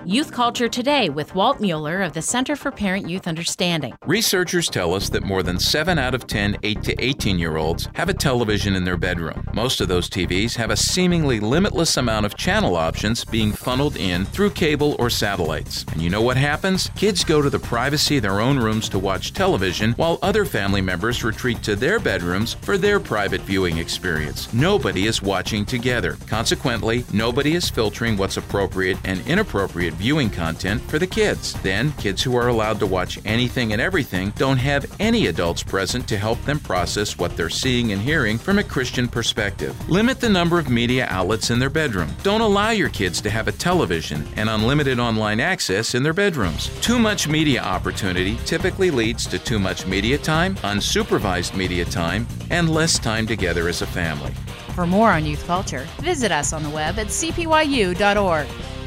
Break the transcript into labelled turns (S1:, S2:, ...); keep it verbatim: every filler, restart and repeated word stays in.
S1: Youth Culture Today with Walt Mueller of the Center for Parent-Youth Understanding.
S2: Researchers tell us that more than seven out of ten eight to eighteen-year-olds have a television in their bedroom. Most of those T Vs have a seemingly limitless amount of channel options being funneled in through cable or satellites. And you know what happens? Kids go to the privacy of their own rooms to watch television, while other family members retreat to their bedrooms for their private viewing experience. Nobody is watching together. Consequently, nobody is filtering what's appropriate and inappropriate viewing content for the kids. Then, kids who are allowed to watch anything and everything don't have any adults present to help them process what they're seeing and hearing from a Christian perspective. Limit the number of media outlets in their bedroom. Don't allow your kids to have a television and unlimited online access in their bedrooms. Too much media opportunity typically leads to too much media time, unsupervised media time, and less time together as a family.
S1: For more on youth culture, visit us on the web at c p y u dot org.